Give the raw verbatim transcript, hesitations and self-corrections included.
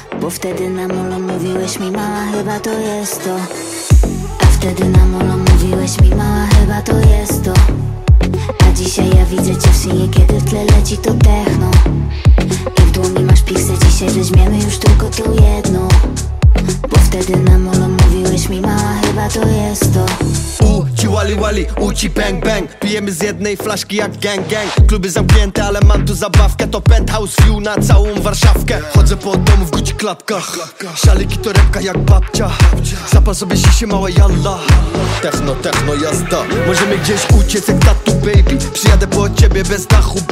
Bo wtedy na molo mówiłeś mi mała, chyba to jest to. A wtedy na molo mówiłeś mi mała, chyba to jest to. A dzisiaj ja widzę cię w synie, kiedy w tle leci to techno. I w dłoni masz piksę, dzisiaj weźmiemy już tylko to jedno. Bo wtedy na molo mówiłeś mi mała, chyba to jest to. U ci wali wali, u ci bang bang. Pijemy z jednej flaszki jak gang gang. Kluby zamknięte, ale mam tu zabawkę. To penthouse view na całą Warszawkę. Chodzę po domu w Gucci klapkach. Szaliki to repka jak babcia. Zapal sobie sisie mała jalla. Techno, techno, jazda. Możemy gdzieś uciec jak tatu baby. Przyjadę po ciebie bez dachu.